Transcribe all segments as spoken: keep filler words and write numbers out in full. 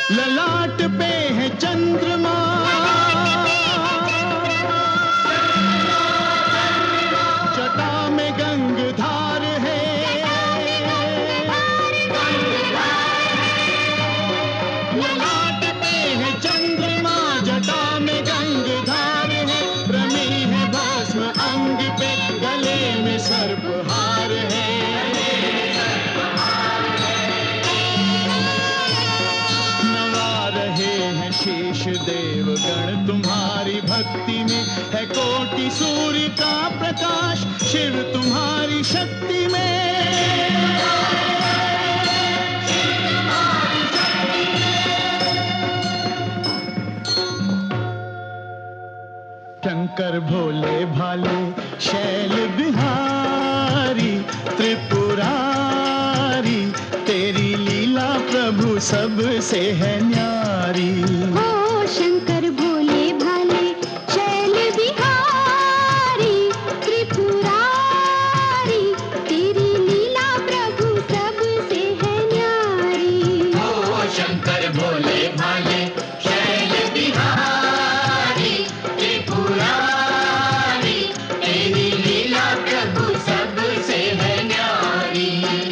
ललाट पे है चंद्रमा, जटा में गंगधार है, ललाट पे है चंद्रमा, जटा में गंगधार है, रमी है भस्म अंग पे, गले में सर्पहार है। शेष देवगण तुम्हारी भक्ति में, है कोटि सूर्य का प्रकाश शिव तुम्हारी शक्ति में। शंकर भोले भाले शैल बिहारी त्रिपुरारी, तेरी लीला प्रभु सबसे है न्यारी। ओ शंकर भोले भाले शैल बिहारी त्रिपुरारी, तेरी लीला प्रभु सबसे है न्यारी। ओ शंकर भोले भाले शैल बिहारी त्रिपुरारी, तेरी लीला प्रभु सबसे है न्यारी।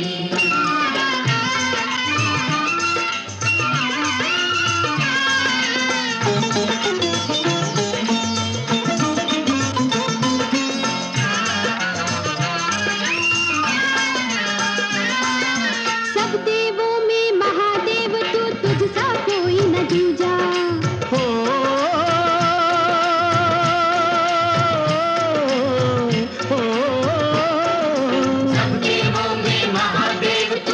सब देवों में महादेव तू, तुझसा कोई न दूजा। हो हो सब देवों में महादेव तू,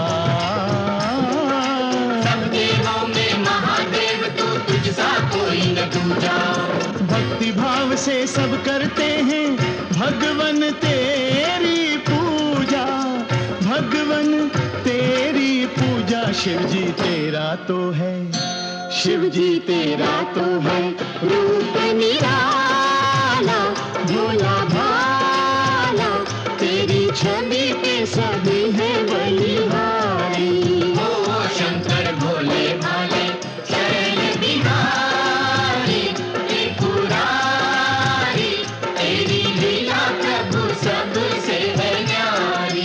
सब देवों में महादेव तू, तुझसा कोई न दूजा। भक्ति भाव से सब करते हैं भगवन तेरी पूजा, भगवन तेरी पूजा। शिव जी तेरा तो है, शिव जी तेरा तो है रूप निराला भोला भाला, तेरी छवि पे सभी है बलिहारी। ओ शंकर भोले भाले शैल बिहारी त्रिपुरारी, तेरी लीला प्रभु सबसे है न्यारी।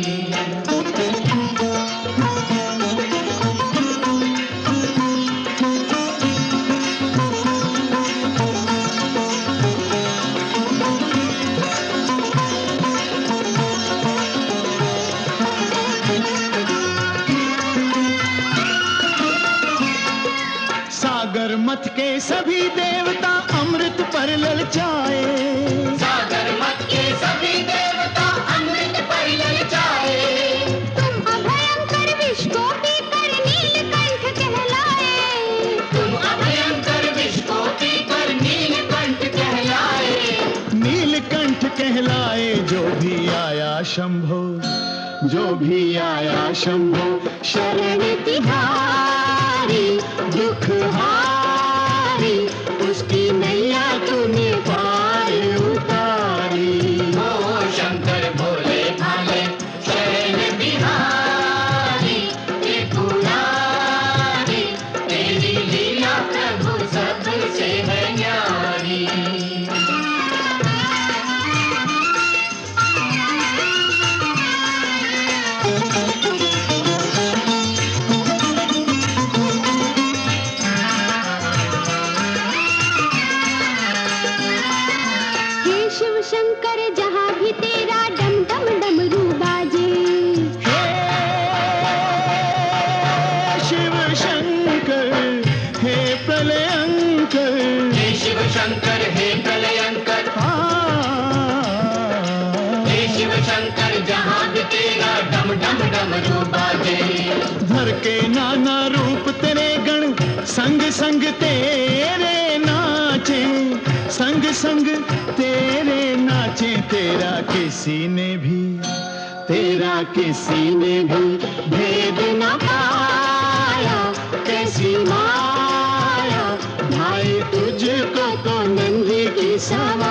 सागर मथ के सभी देवता अमृत पर ललचाए, सागर मत के सभी देवता अमृत पर ललचाए। तुम अभयंकर विष को पीकर नीलकंठ कहलाए। तुम अभयंकर विष को पीकर नीलकंठ कहलाए। नीलकंठ कहलाए। जो भी आया शंभो, जो भी आया शंभो, शरण तिहारी दुख हारी, उसकी नैया तूने पार उतारी। ओ शंकर भोले भाले शैल बिहारी त्रिपुरारी, तेरी लीला प्रभु सबसे है न्यारी। हे शिव शंकर जहाँ भी तेरा डम डम डमरू बाजे। हे शिव शंकर हे प्रलयंकर, हे शिव शंकर हे प्रलयंकर, आ, हे शिव शंकर जहाँ भी तेरा डम डम डमरू बाजे। धर के नाना रूप तेरे गण, संग संग तेरे नाचे, संग संग तेरे नाचे। तेरा किसी ने भी, तेरा किसी ने भी भेद न पाया, कैसी माया भाई तुझको तो नंदी की सवारी।